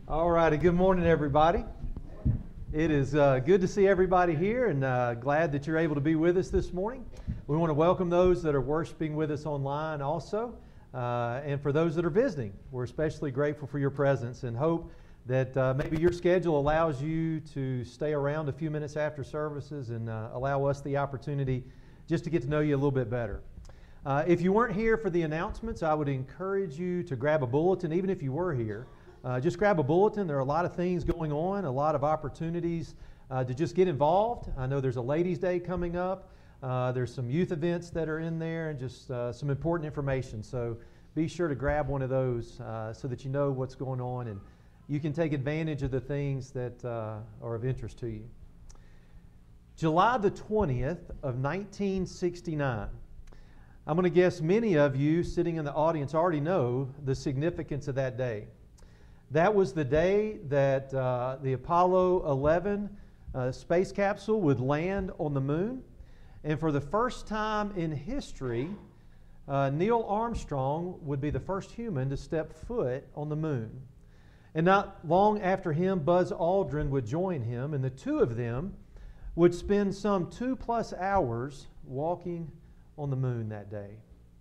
All righty, good morning, everybody. It is good to see everybody here and glad that you're able to be with us this morning. We want to welcome those that are worshiping with us online also. And for those that are visiting, we're especially grateful for your presence and hope that maybe your schedule allows you to stay around a few minutes after services and allow us the opportunity just to get to know you a little bit better. If you weren't here for the announcements, I would encourage you to grab a bulletin, even if you were here. Just grab a bulletin. There are a lot of things going on, a lot of opportunities to just get involved. I know there's a Ladies' Day coming up. There's some youth events that are in there and just some important information. So be sure to grab one of those so that you know what's going on and you can take advantage of the things that are of interest to you. July the 20th of 1969. I'm going to guess many of you sitting in the audience already know the significance of that day. That was the day that the Apollo 11 space capsule would land on the moon. And for the first time in history, Neil Armstrong would be the first human to step foot on the moon. And not long after him, Buzz Aldrin would join him, and the two of them would spend some 2+ hours walking on the moon that day.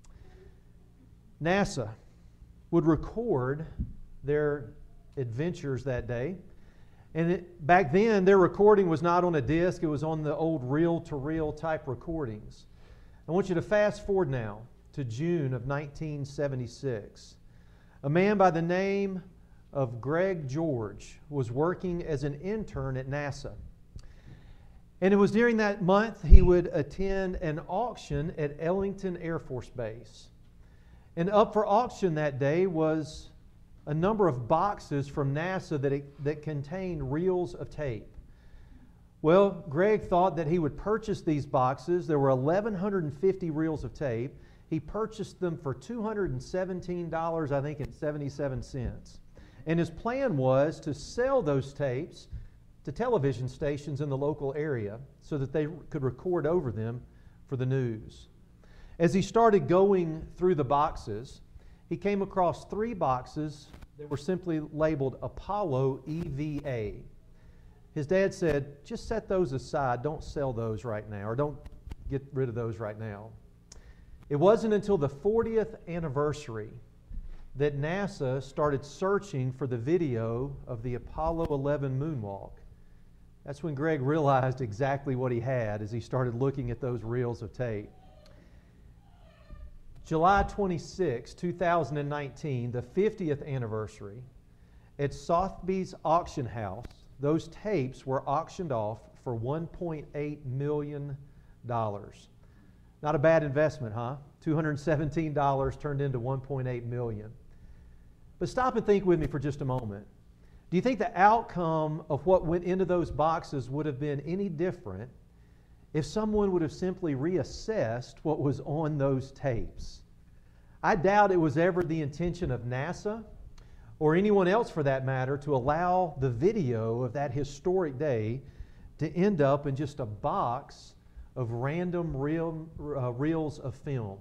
NASA would record their adventures that day. And back then, their recording was not on a disc, it was on the old reel-to-reel type recordings. I want you to fast forward now to June of 1976. A man by the name of Greg George was working as an intern at NASA. And it was during that month he would attend an auction at Ellington Air Force Base. And up for auction that day was a number of boxes from NASA that contained reels of tape. Well, Greg thought that he would purchase these boxes. There were 1,150 reels of tape. He purchased them for $217, I think, and 77 cents. And his plan was to sell those tapes to television stations in the local area so that they could record over them for the news. As he started going through the boxes, he came across 3 boxes that were simply labeled Apollo EVA. His dad said, just set those aside, don't sell those right now, or don't get rid of those right now. It wasn't until the 40th anniversary that NASA started searching for the video of the Apollo 11 moonwalk. That's when Greg realized exactly what he had as he started looking at those reels of tape. July 26, 2019, the 50th anniversary, at Sotheby's auction house, those tapes were auctioned off for $1.8 million. Not a bad investment, huh? $217 turned into $1.8 million. But stop and think with me for just a moment. Do you think the outcome of what went into those boxes would have been any different if someone would have simply reassessed what was on those tapes? I doubt it was ever the intention of NASA or anyone else for that matter to allow the video of that historic day to end up in just a box of random reels of film.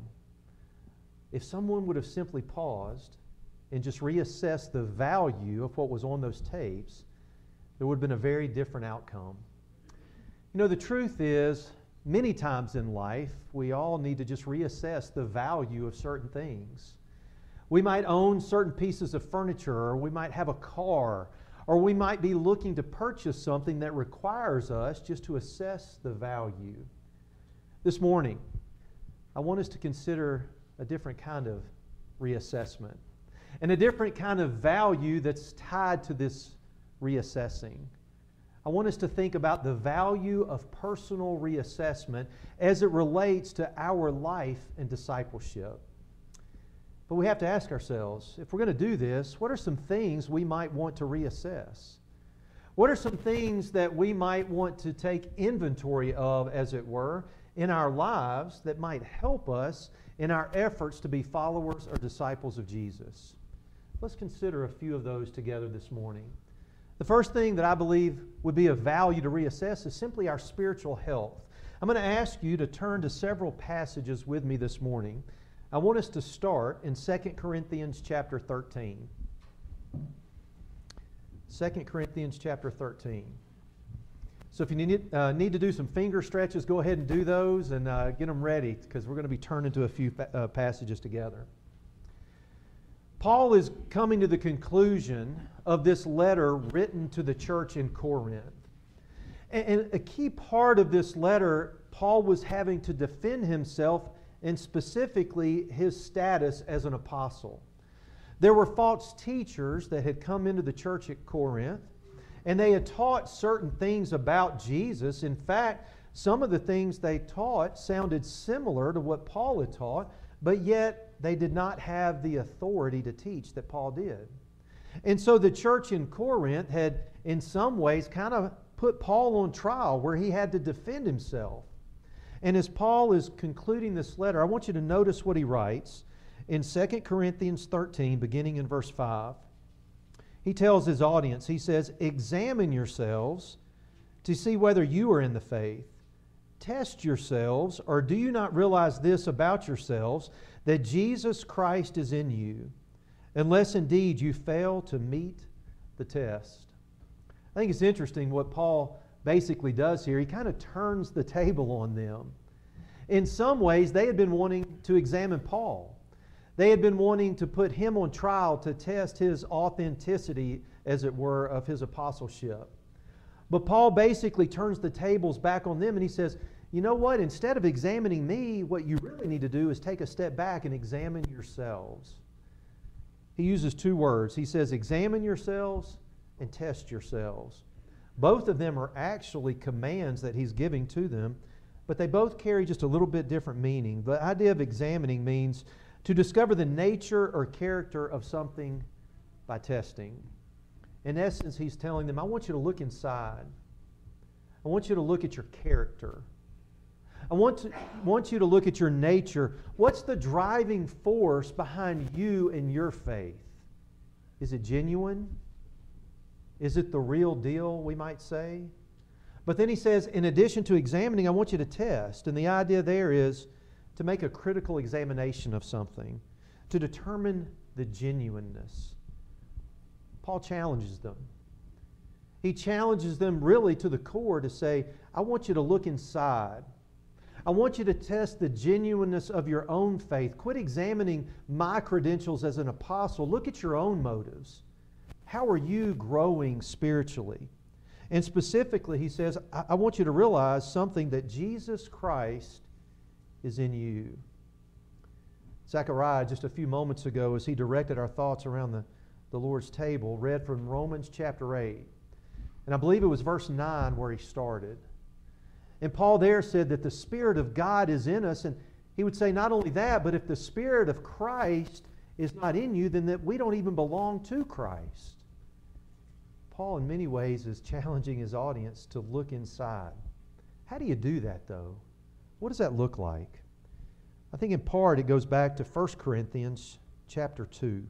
If someone would have simply paused and just reassessed the value of what was on those tapes, there would have been a very different outcome. You know, the truth is, many times in life, we all need to just reassess the value of certain things. We might own certain pieces of furniture, or we might have a car, or we might be looking to purchase something that requires us just to assess the value. This morning, I want us to consider a different kind of reassessment and a different kind of value that's tied to this reassessing. I want us to think about the value of personal reassessment as it relates to our life and discipleship. But we have to ask ourselves, if we're going to do this, what are some things we might want to reassess? What are some things that we might want to take inventory of, as it were, in our lives that might help us in our efforts to be followers or disciples of Jesus? Let's consider a few of those together this morning. The first thing that I believe would be of value to reassess is simply our spiritual health. I'm going to ask you to turn to several passages with me this morning. I want us to start in 2 Corinthians chapter 13. 2 Corinthians chapter 13. So if you need to do some finger stretches, go ahead and do those and get them ready, because we're going to be turning to a few passages together. Paul is coming to the conclusion of this letter written to the church in Corinth. And a key part of this letter, Paul was having to defend himself and specifically his status as an apostle. There were false teachers that had come into the church at Corinth, and they had taught certain things about Jesus. In fact, some of the things they taught sounded similar to what Paul had taught, but yet they did not have the authority to teach that Paul did. And so the church in Corinth had, in some ways, kind of put Paul on trial where he had to defend himself. And as Paul is concluding this letter, I want you to notice what he writes in 2 Corinthians 13, beginning in verse 5. He tells his audience, he says, "Examine yourselves to see whether you are in the faith. Test yourselves, or do you not realize this about yourselves, that Jesus Christ is in you, unless indeed you fail to meet the test?" I think it's interesting what Paul basically does here. He kind of turns the table on them. In some ways, they had been wanting to examine Paul. They had been wanting to put him on trial to test his authenticity, as it were, of his apostleship. But Paul basically turns the tables back on them and he says, you know what? Instead of examining me, what you really need to do is take a step back and examine yourselves. He uses two words. He says, examine yourselves and test yourselves. Both of them are actually commands that he's giving to them, but they both carry just a little bit different meaning. The idea of examining means to discover the nature or character of something by testing. In essence, he's telling them, I want you to look inside. I want you to look at your character. I want you to look at your nature. What's the driving force behind you and your faith? Is it genuine? Is it the real deal, we might say? But then he says, in addition to examining, I want you to test. And the idea there is to make a critical examination of something, to determine the genuineness. Paul challenges them. He challenges them really to the core to say, I want you to look inside. I want you to test the genuineness of your own faith. Quit examining my credentials as an apostle. Look at your own motives. How are you growing spiritually? And specifically, he says, I want you to realize something, that Jesus Christ is in you. Zechariah, just a few moments ago, as he directed our thoughts around the Lord's table, read from Romans chapter 8. And I believe it was verse 9 where he started. And Paul there said that the Spirit of God is in us. And he would say not only that, but if the Spirit of Christ is not in you, then that we don't even belong to Christ. Paul, in many ways, is challenging his audience to look inside. How do you do that, though? What does that look like? I think in part it goes back to 1 Corinthians chapter 2.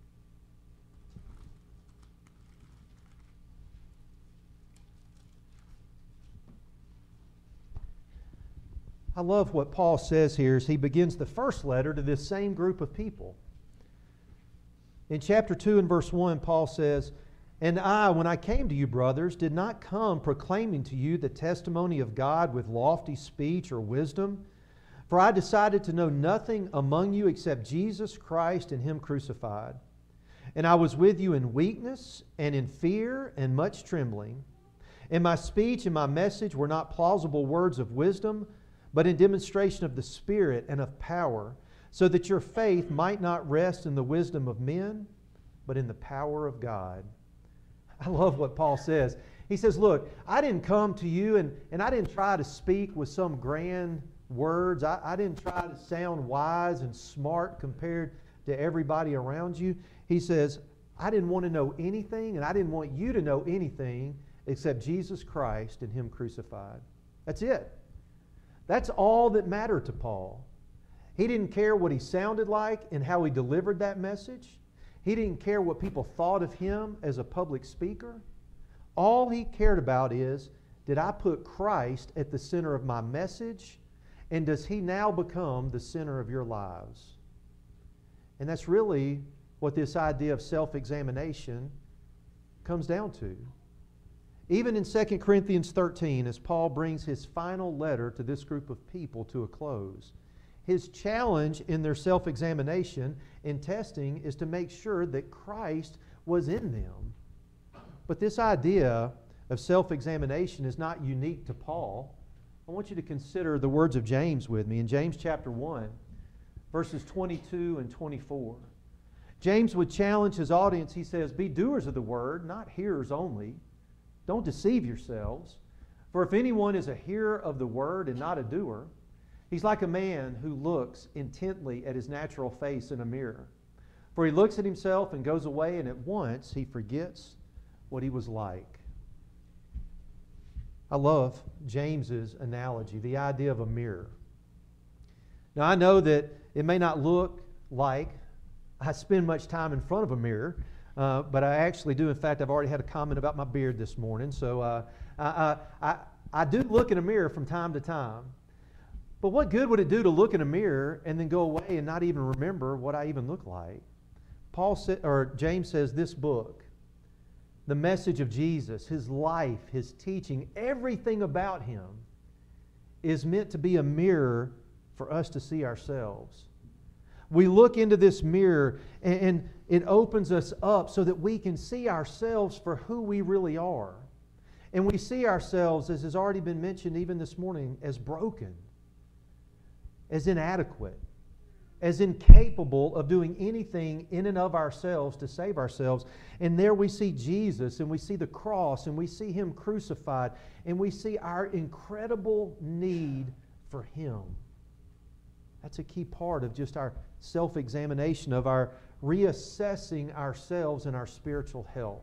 I love what Paul says here as he begins the first letter to this same group of people. In chapter 2 and verse 1, Paul says, "And I, when I came to you, brothers, did not come proclaiming to you the testimony of God with lofty speech or wisdom, for I decided to know nothing among you except Jesus Christ and Him crucified. And I was with you in weakness and in fear and much trembling. And my speech and my message were not plausible words of wisdom, but in demonstration of the Spirit and of power, so that your faith might not rest in the wisdom of men, but in the power of God." I love what Paul says. He says, look, I didn't come to you and I didn't try to speak with some grand words. I didn't try to sound wise and smart compared to everybody around you. He says, I didn't want to know anything, and I didn't want you to know anything except Jesus Christ and Him crucified. That's it. That's all that mattered to Paul. He didn't care what he sounded like and how he delivered that message. He didn't care what people thought of him as a public speaker. All he cared about is, did I put Christ at the center of my message? And does He now become the center of your lives? And that's really what this idea of self-examination comes down to. Even in 2 Corinthians 13, as Paul brings his final letter to this group of people to a close, his challenge in their self-examination and testing is to make sure that Christ was in them. But this idea of self-examination is not unique to Paul. I want you to consider the words of James with me in James chapter 1, verses 22 and 24. James would challenge his audience. He says, "Be doers of the word, not hearers only. Don't deceive yourselves. For if anyone is a hearer of the word and not a doer, he's like a man who looks intently at his natural face in a mirror. For he looks at himself and goes away, and at once he forgets what he was like." I love James's analogy, the idea of a mirror. Now, I know that it may not look like I spend much time in front of a mirror, but I actually do. In fact, I've already had a comment about my beard this morning, so I do look in a mirror from time to time. But what good would it do to look in a mirror and then go away and not even remember what I even look like? James says this book, the message of Jesus, his life, his teaching, everything about him is meant to be a mirror for us to see ourselves. We look into this mirror and it opens us up so that we can see ourselves for who we really are. And we see ourselves, as has already been mentioned even this morning, as broken, as inadequate, as incapable of doing anything in and of ourselves to save ourselves. And there we see Jesus, and we see the cross, and we see Him crucified, and we see our incredible need for Him. That's a key part of just our self-examination, of our reassessing ourselves and our spiritual health.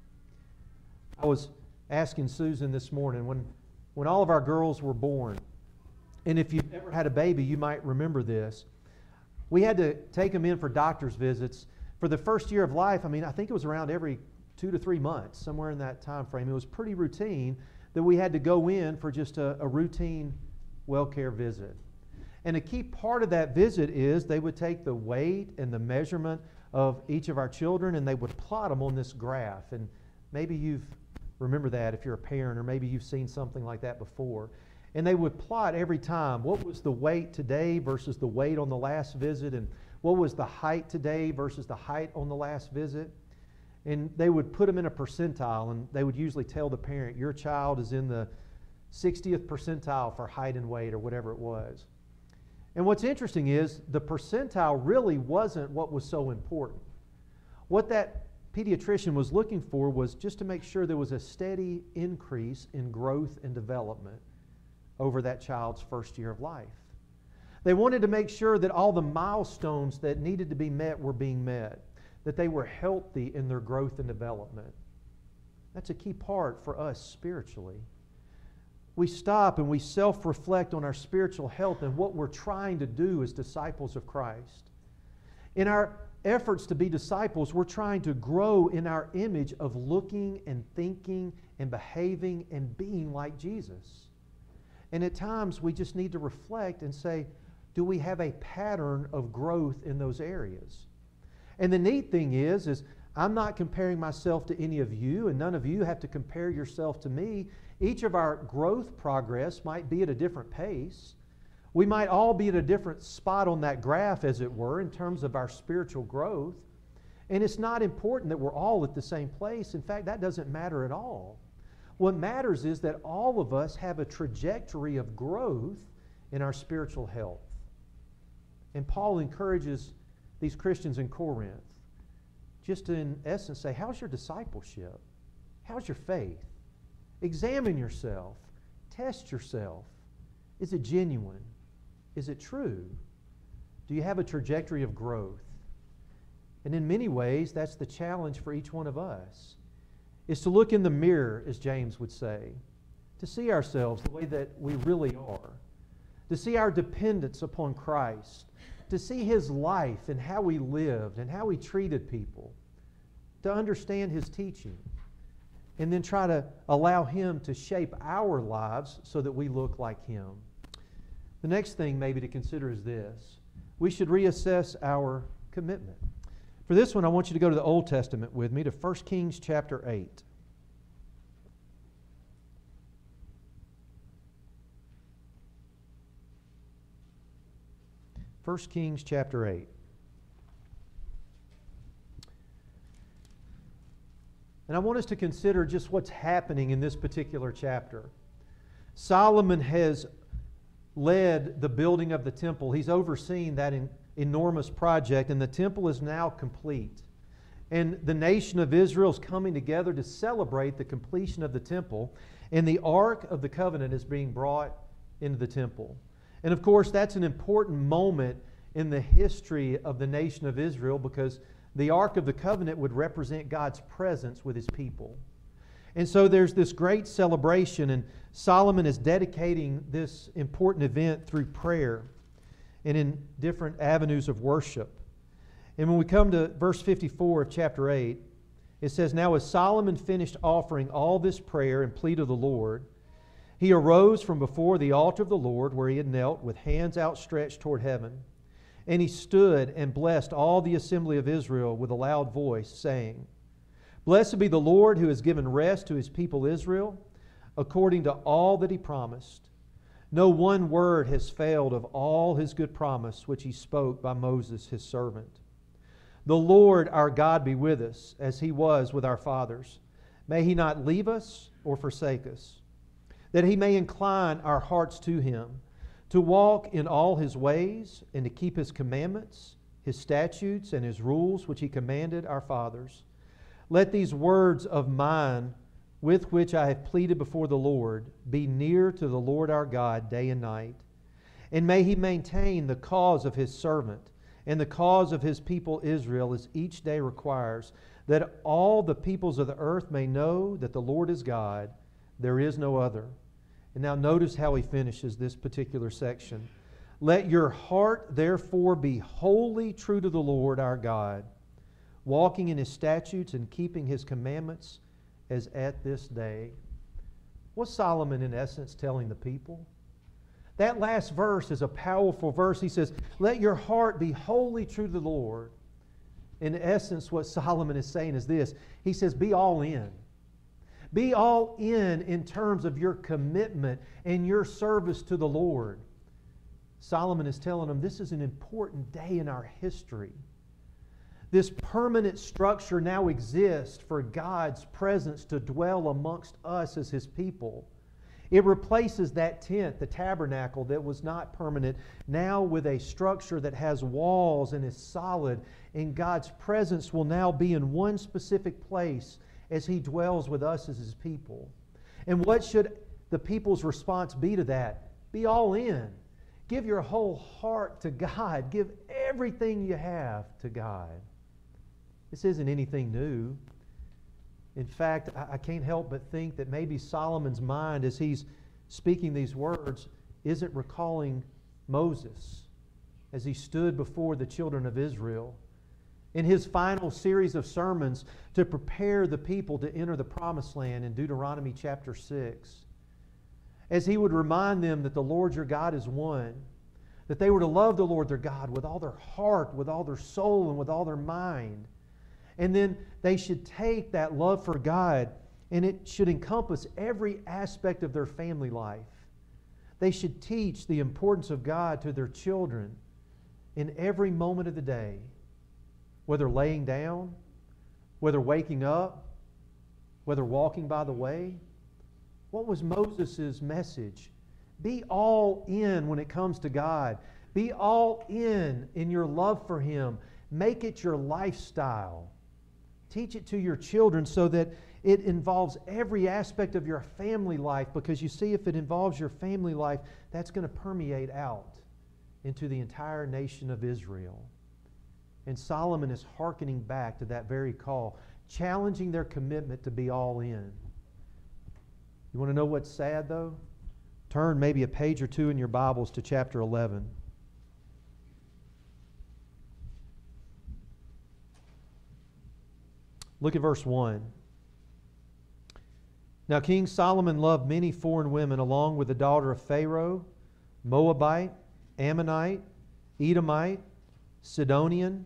I was asking Susan this morning, when all of our girls were born, and if you've ever had a baby, you might remember this, we had to take them in for doctor's visits. For the first year of life, I think it was around every 2 to 3 months, somewhere in that time frame. It was pretty routine that we had to go in for just a routine well-care visit. And a key part of that visit is they would take the weight and the measurement of each of our children, and they would plot them on this graph. And maybe you've remember that if you're a parent, or maybe you've seen something like that before. And they would plot every time what was the weight today versus the weight on the last visit, and what was the height today versus the height on the last visit. And they would put them in a percentile, and they would usually tell the parent, your child is in the 60th percentile for height and weight, or whatever it was. And what's interesting is the percentile really wasn't what was so important. What that pediatrician was looking for was just to make sure there was a steady increase in growth and development over that child's first year of life. They wanted to make sure that all the milestones that needed to be met were being met, that they were healthy in their growth and development. That's a key part for us spiritually. We stop and we self-reflect on our spiritual health and what we're trying to do as disciples of Christ. In our efforts to be disciples, we're trying to grow in our image of looking and thinking and behaving and being like Jesus. And at times we just need to reflect and say, do we have a pattern of growth in those areas? And the neat thing is I'm not comparing myself to any of you, and none of you have to compare yourself to me. Each of our growth progress might be at a different pace. We might all be at a different spot on that graph, as it were, in terms of our spiritual growth. And it's not important that we're all at the same place. In fact, that doesn't matter at all. What matters is that all of us have a trajectory of growth in our spiritual health. And Paul encourages these Christians in Corinth just to, in essence, say, how's your discipleship? How's your faith? Examine yourself. Test yourself. Is it genuine? Is it true? Do you have a trajectory of growth? And in many ways, that's the challenge for each one of us, is to look in the mirror, as James would say, to see ourselves the way that we really are, to see our dependence upon Christ, to see His life and how He lived and how He treated people, to understand His teaching, and then try to allow Him to shape our lives so that we look like Him. The next thing maybe to consider is this. We should reassess our commitment. For this one, I want you to go to the Old Testament with me, to 1 Kings chapter 8. 1 Kings chapter 8. And I want us to consider just what's happening in this particular chapter. Solomon has led the building of the temple. He's overseen that enormous project, and the temple is now complete. And the nation of Israel is coming together to celebrate the completion of the temple, and the Ark of the Covenant is being brought into the temple. And of course, that's an important moment in the history of the nation of Israel, because the Ark of the Covenant would represent God's presence with His people. And so there's this great celebration, and Solomon is dedicating this important event through prayer and in different avenues of worship. And when we come to verse 54 of chapter 8, it says, "Now as Solomon finished offering all this prayer and plea to the Lord, he arose from before the altar of the Lord, where he had knelt with hands outstretched toward heaven. And he stood and blessed all the assembly of Israel with a loud voice, saying, Blessed be the Lord, who has given rest to His people Israel, according to all that He promised. No one word has failed of all His good promise, which He spoke by Moses His servant. The Lord our God be with us, as He was with our fathers. May He not leave us or forsake us, that He may incline our hearts to Him, to walk in all His ways, and to keep His commandments, His statutes, and His rules, which He commanded our fathers. Let these words of mine, with which I have pleaded before the Lord, be near to the Lord our God day and night. And may He maintain the cause of His servant and the cause of His people Israel, as each day requires, that all the peoples of the earth may know that the Lord is God, there is no other." And now notice how he finishes this particular section. "Let your heart therefore be wholly true to the Lord our God, walking in His statutes and keeping His commandments as at this day." What's Solomon in essence telling the people? That last verse is a powerful verse. He says, let your heart be wholly true to the Lord. In essence, what Solomon is saying is this. He says, be all in. Be all in terms of your commitment and your service to the Lord. Solomon is telling them this is an important day in our history. This permanent structure now exists for God's presence to dwell amongst us as His people. It replaces that tent, the tabernacle, that was not permanent, now with a structure that has walls and is solid, and God's presence will now be in one specific place as He dwells with us as His people. And what should the people's response be to that? Be all in. Give your whole heart to God. Give everything you have to God. This isn't anything new. In fact, I can't help but think that maybe Solomon's mind, as he's speaking these words, isn't recalling Moses as he stood before the children of Israel in his final series of sermons to prepare the people to enter the promised land in Deuteronomy chapter 6. As he would remind them that the Lord your God is one, that they were to love the Lord their God with all their heart, with all their soul, and with all their mind. And then they should take that love for God, and it should encompass every aspect of their family life. They should teach the importance of God to their children in every moment of the day, whether laying down, whether waking up, whether walking by the way. What was Moses' message? Be all in when it comes to God. Be all in your love for Him. Make it your lifestyle. Teach it to your children so that it involves every aspect of your family life, because you see, if it involves your family life, that's going to permeate out into the entire nation of Israel. And Solomon is hearkening back to that very call, challenging their commitment to be all in. You want to know what's sad, though? Turn maybe a page or two in your Bibles to chapter 11. Look at verse 1. Now King Solomon loved many foreign women, along with the daughter of Pharaoh, Moabite, Ammonite, Edomite, Sidonian,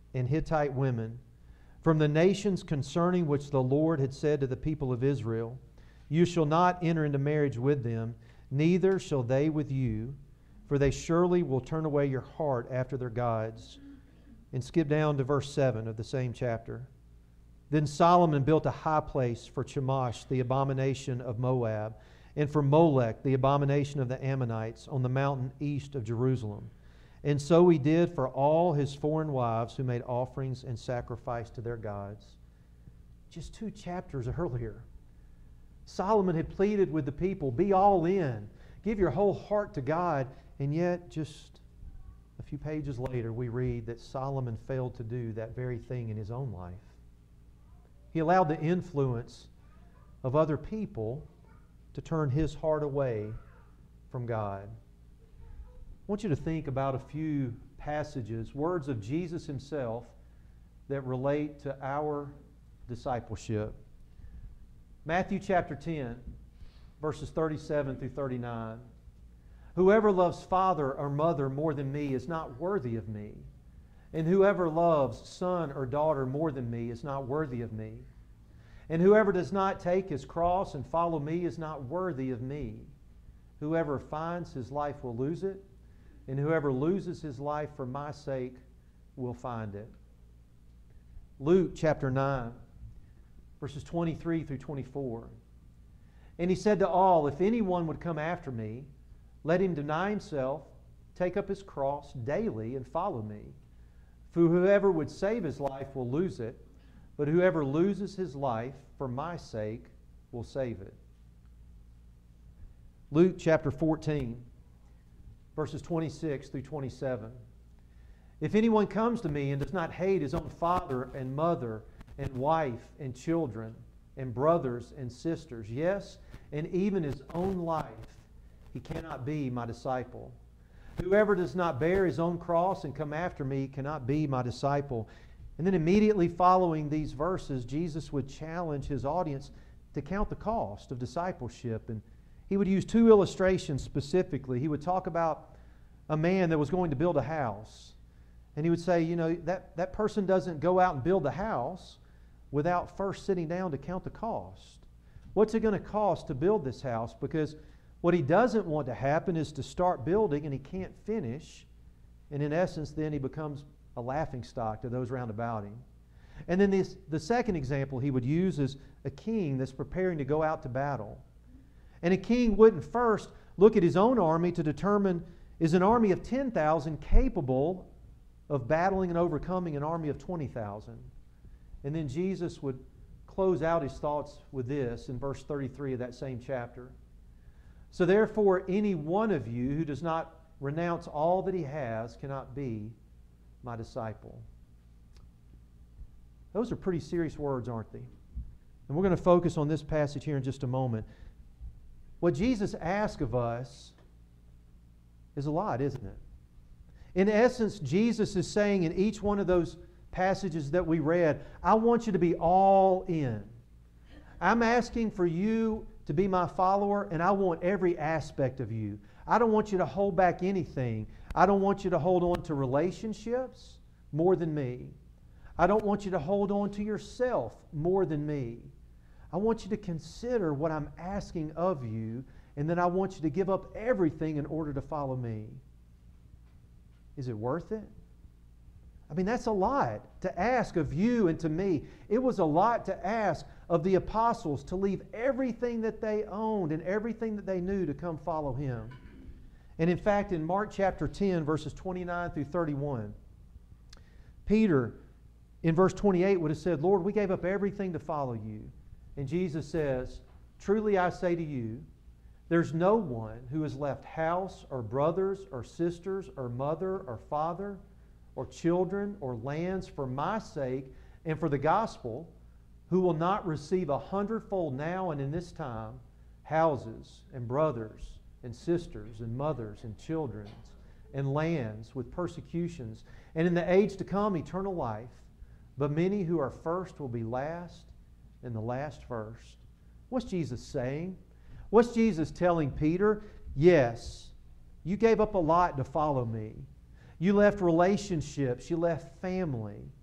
and Hittite women, from the nations concerning which the Lord had said to the people of Israel, you shall not enter into marriage with them, neither shall they with you, for they surely will turn away your heart after their gods. And skip down to verse 7 of the same chapter. Then Solomon built a high place for Chemosh, the abomination of Moab, and for Molech, the abomination of the Ammonites, on the mountain east of Jerusalem. And so he did for all his foreign wives who made offerings and sacrificed to their gods. Just 2 chapters earlier, Solomon had pleaded with the people, be all in, give your whole heart to God, and yet just a few pages later we read that Solomon failed to do that very thing in his own life. He allowed the influence of other people to turn his heart away from God. I want you to think about a few passages, words of Jesus himself that relate to our discipleship. Matthew chapter 10, verses 37 through 39. Whoever loves father or mother more than me is not worthy of me. And whoever loves son or daughter more than me is not worthy of me. And whoever does not take his cross and follow me is not worthy of me. Whoever finds his life will lose it, and whoever loses his life for my sake will find it. Luke chapter 9, verses 23 through 24. And he said to all, if anyone would come after me, let him deny himself, take up his cross daily, and follow me. For whoever would save his life will lose it, but whoever loses his life for my sake will save it. Luke chapter 14, verses 26 through 27. If anyone comes to me and does not hate his own father and mother and wife and children and brothers and sisters, yes, and even his own life, he cannot be my disciple. Whoever does not bear his own cross and come after me cannot be my disciple. And then immediately following these verses, Jesus would challenge his audience to count the cost of discipleship. And he would use 2 illustrations specifically. He would talk about a man that was going to build a house. And he would say, you know, that person doesn't go out and build the house without first sitting down to count the cost. What's it going to cost to build this house? Because what he doesn't want to happen is to start building and he can't finish. And in essence, then he becomes a laughingstock to those round about him. And then the second example he would use is a king that's preparing to go out to battle. And a king wouldn't first look at his own army to determine, is an army of 10,000 capable of battling and overcoming an army of 20,000? And then Jesus would close out his thoughts with this in verse 33 of that same chapter. So therefore, any one of you who does not renounce all that he has cannot be my disciple. Those are pretty serious words, aren't they? And we're going to focus on this passage here in just a moment. What Jesus asks of us is a lot, isn't it? In essence, Jesus is saying in each one of those passages that we read, I want you to be all in. I'm asking for you to be my follower, and I want every aspect of you. I don't want you to hold back anything. I don't want you to hold on to relationships more than me. I don't want you to hold on to yourself more than me. I want you to consider what I'm asking of you, and then I want you to give up everything in order to follow me. Is it worth it? I mean, that's a lot to ask of you and to me. It was a lot to ask of the apostles to leave everything that they owned and everything that they knew to come follow him. And in fact, in Mark chapter 10, verses 29 through 31, Peter, in verse 28, would have said, Lord, we gave up everything to follow you. And Jesus says, truly I say to you, there's no one who has left house or brothers or sisters or mother or father or children or lands for my sake and for the gospel, who will not receive 100-fold now and in this time houses and brothers and sisters and mothers and children and lands with persecutions, and in the age to come eternal life. But many who are first will be last, and the last first. What's Jesus saying? What's Jesus telling Peter? Yes, you gave up a lot to follow me. You left relationships, you left family,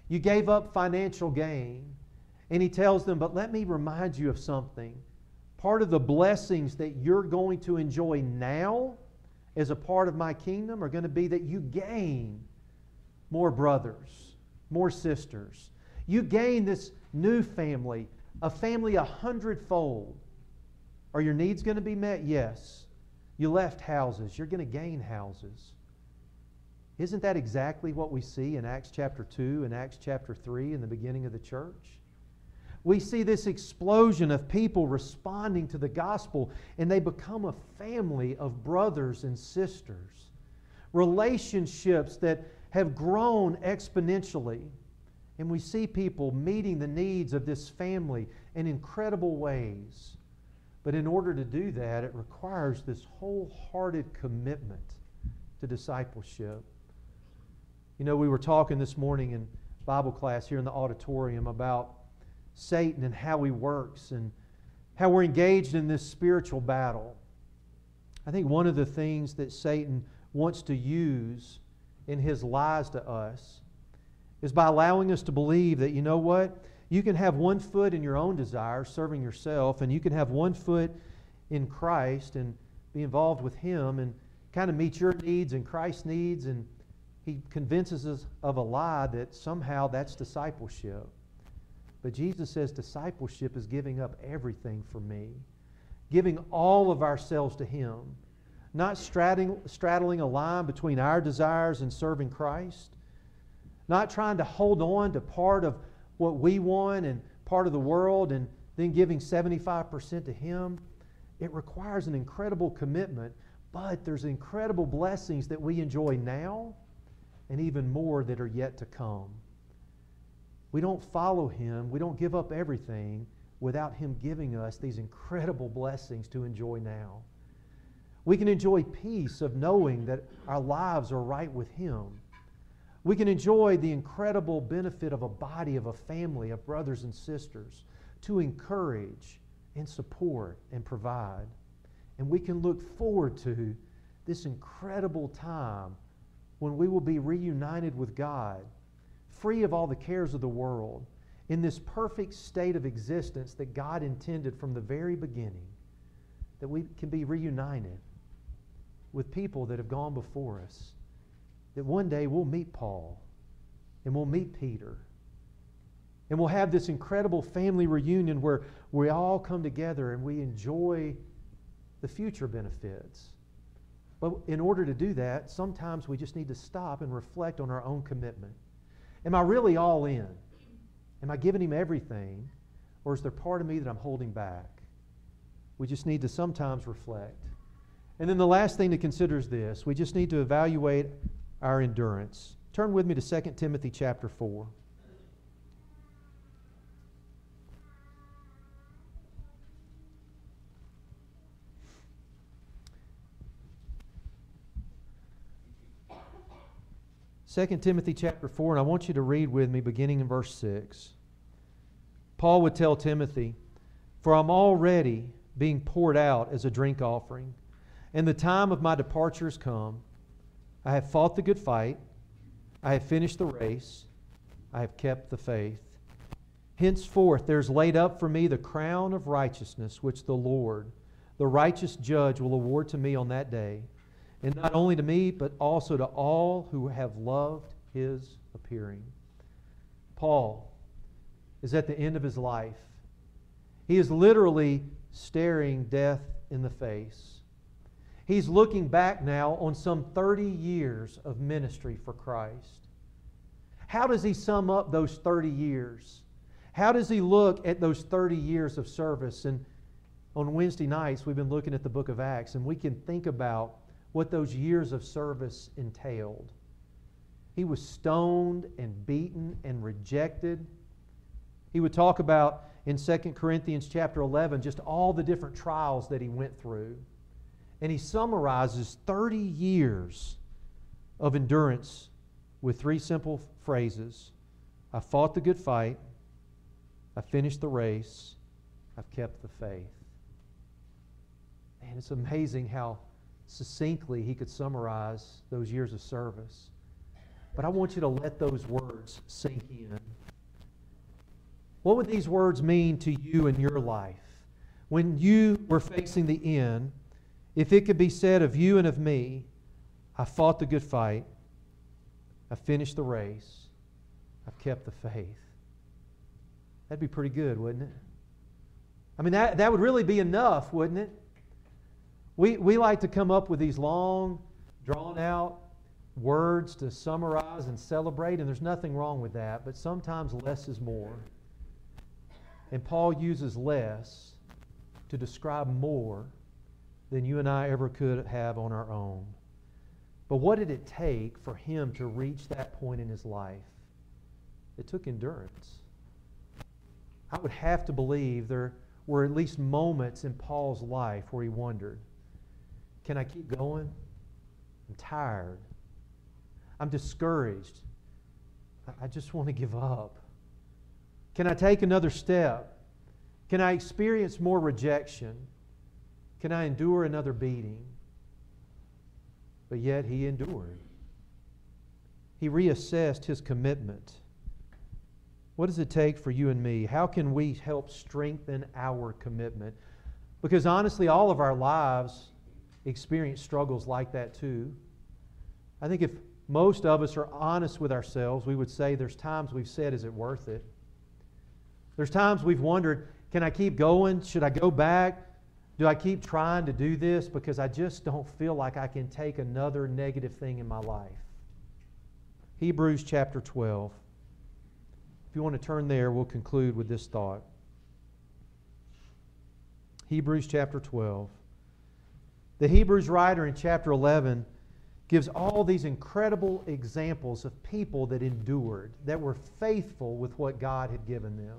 You gave up financial gain. And he tells them, but let me remind you of something. Part of the blessings that you're going to enjoy now as a part of my kingdom are going to be that you gain more brothers, more sisters. You gain this new family, a family 100-fold. Are your needs going to be met? Yes. You left houses. You're going to gain houses. Isn't that exactly what we see in Acts chapter 2 and Acts chapter 3 in the beginning of the church? We see this explosion of people responding to the gospel, and they become a family of brothers and sisters. Relationships that have grown exponentially. And we see people meeting the needs of this family in incredible ways. But in order to do that, it requires this wholehearted commitment to discipleship. You know, we were talking this morning in Bible class here in the auditorium about Satan and how he works and how we're engaged in this spiritual battle. I think one of the things that Satan wants to use in his lies to us is by allowing us to believe that, you know what, you can have one foot in your own desires, serving yourself, and you can have one foot in Christ and be involved with Him and kind of meet your needs and Christ's needs, and he convinces us of a lie that somehow that's discipleship. But Jesus says discipleship is giving up everything for me, giving all of ourselves to Him, not straddling a line between our desires and serving Christ, not trying to hold on to part of what we want and part of the world and then giving 75% to Him. It requires an incredible commitment, but there's incredible blessings that we enjoy now and even more that are yet to come. We don't follow Him, we don't give up everything without Him giving us these incredible blessings to enjoy now. We can enjoy peace of knowing that our lives are right with Him. We can enjoy the incredible benefit of a body, of a family, of brothers and sisters to encourage and support and provide. And we can look forward to this incredible time when we will be reunited with God, free of all the cares of the world, in this perfect state of existence that God intended from the very beginning, that we can be reunited with people that have gone before us, that one day we'll meet Paul and we'll meet Peter, and we'll have this incredible family reunion where we all come together and we enjoy the future benefits. But in order to do that, sometimes we just need to stop and reflect on our own commitment. Am I really all in? Am I giving Him everything? Or is there part of me that I'm holding back? We just need to sometimes reflect. And then the last thing to consider is this. We just need to evaluate our endurance. Turn with me to 2 Timothy chapter 4. Second Timothy chapter 4, and I want you to read with me beginning in verse 6. Paul would tell Timothy, "For I'm already being poured out as a drink offering, and the time of my departure has come. I have fought the good fight. I have finished the race. I have kept the faith. Henceforth there is laid up for me the crown of righteousness, which the Lord, the righteous judge, will award to me on that day. And not only to me, but also to all who have loved His appearing." Paul is at the end of his life. He is literally staring death in the face. He's looking back now on some 30 years of ministry for Christ. How does he sum up those 30 years? How does he look at those 30 years of service? And on Wednesday nights, we've been looking at the book of Acts, and we can think about what those years of service entailed. He was stoned and beaten and rejected. He would talk about in 2 Corinthians chapter 11 just all the different trials that he went through. And he summarizes 30 years of endurance with 3 simple phrases. I fought the good fight. I finished the race. I've kept the faith. And it's amazing how succinctly he could summarize those years of service. But I want you to let those words sink in. What would these words mean to you in your life? When you were facing the end, if it could be said of you and of me, I fought the good fight, I finished the race, I've kept the faith. That'd be pretty good, wouldn't it? I mean, that would really be enough, wouldn't it? We like to come up with these long, drawn-out words to summarize and celebrate, and there's nothing wrong with that, but sometimes less is more. And Paul uses less to describe more than you and I ever could have on our own. But what did it take for him to reach that point in his life? It took endurance. I would have to believe there were at least moments in Paul's life where he wondered, can I keep going? I'm tired. I'm discouraged. I just want to give up. Can I take another step? Can I experience more rejection? Can I endure another beating? But yet he endured. He reassessed his commitment. What does it take for you and me? How can we help strengthen our commitment? Because honestly, all of our lives experience struggles like that too. I think if most of us are honest with ourselves, we would say there's times we've said, is it worth it? There's times we've wondered, can I keep going? Should I go back? Do I keep trying to do this? Because I just don't feel like I can take another negative thing in my life. Hebrews chapter 12. If you want to turn there, we'll conclude with this thought. Hebrews chapter 12. The Hebrews writer in chapter 11 gives all these incredible examples of people that endured, that were faithful with what God had given them.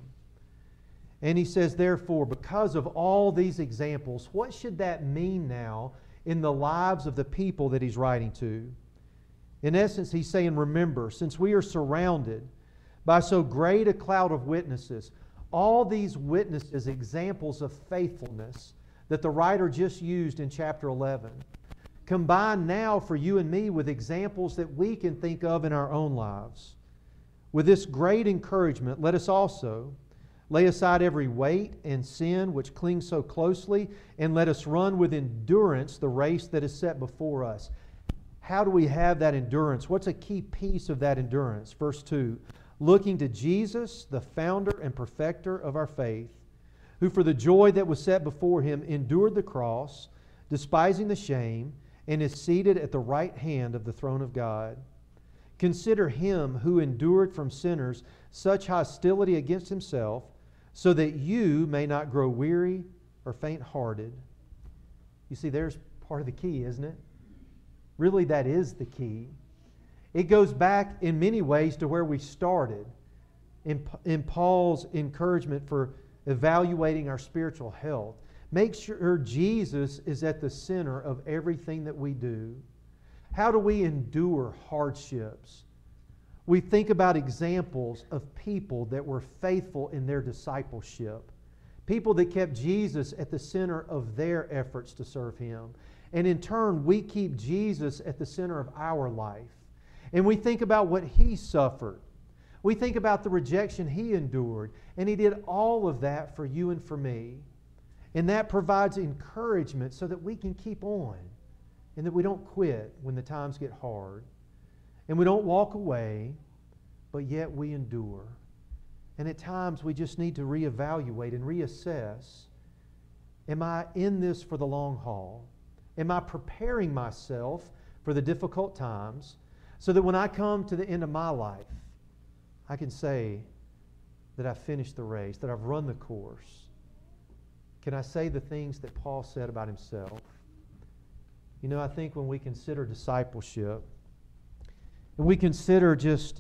And he says, therefore, because of all these examples, what should that mean now in the lives of the people that he's writing to? In essence, he's saying, remember, since we are surrounded by so great a cloud of witnesses, all these witnesses, examples of faithfulness that the writer just used in chapter 11, combine now for you and me with examples that we can think of in our own lives. With this great encouragement, let us also lay aside every weight and sin which clings so closely, and let us run with endurance the race that is set before us. How do we have that endurance? What's a key piece of that endurance? Verse 2, looking to Jesus, the founder and perfecter of our faith, who for the joy that was set before him endured the cross, despising the shame, and is seated at the right hand of the throne of God. Consider him who endured from sinners such hostility against himself, so that you may not grow weary or faint-hearted. You see, there's part of the key, isn't it? Really, that is the key. It goes back in many ways to where we started in Paul's encouragement for evaluating our spiritual health. Make sure Jesus is at the center of everything that we do. How do we endure hardships? We think about examples of people that were faithful in their discipleship. People that kept Jesus at the center of their efforts to serve Him. And in turn, we keep Jesus at the center of our life. And we think about what He suffered. We think about the rejection He endured. And He did all of that for you and for me. And that provides encouragement so that we can keep on. And that we don't quit when the times get hard. And we don't walk away, but yet we endure. And at times we just need to reevaluate and reassess. Am I in this for the long haul? Am I preparing myself for the difficult times so that when I come to the end of my life, I can say that I've finished the race, that I've run the course? Can I say the things that Paul said about himself? You know, I think when we consider discipleship, and we consider just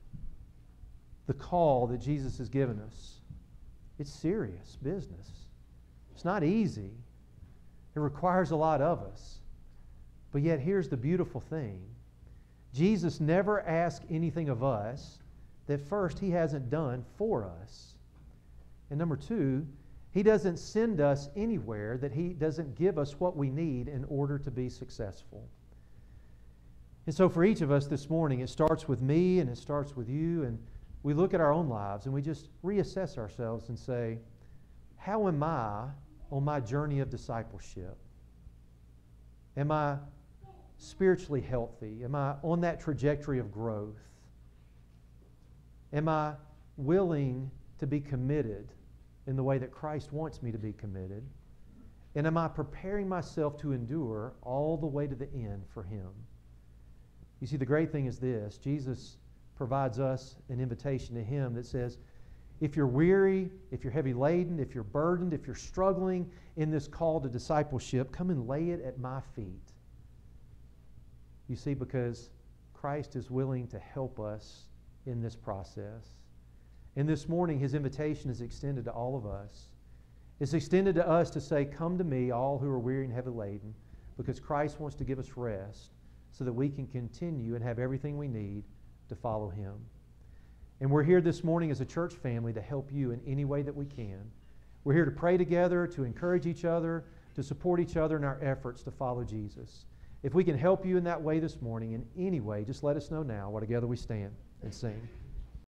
the call that Jesus has given us, it's serious business. It's not easy. It requires a lot of us. But yet here's the beautiful thing. Jesus never asked anything of us that first He hasn't done for us. And number two, He doesn't send us anywhere that He doesn't give us what we need in order to be successful. And so for each of us this morning, it starts with me and it starts with you, and we look at our own lives and we just reassess ourselves and say, how am I on my journey of discipleship? Am I spiritually healthy? Am I on that trajectory of growth? Am I willing to be committed in the way that Christ wants me to be committed? And am I preparing myself to endure all the way to the end for Him? You see, the great thing is this. Jesus provides us an invitation to Him that says, if you're weary, if you're heavy laden, if you're burdened, if you're struggling in this call to discipleship, come and lay it at my feet. You see, because Christ is willing to help us in this process. And this morning, His invitation is extended to all of us. It's extended to us to say, come to me, all who are weary and heavy laden, because Christ wants to give us rest so that we can continue and have everything we need to follow Him. And we're here this morning as a church family to help you in any way that we can. We're here to pray together, to encourage each other, to support each other in our efforts to follow Jesus. If we can help you in that way this morning, in any way, just let us know now while together we stand and sing.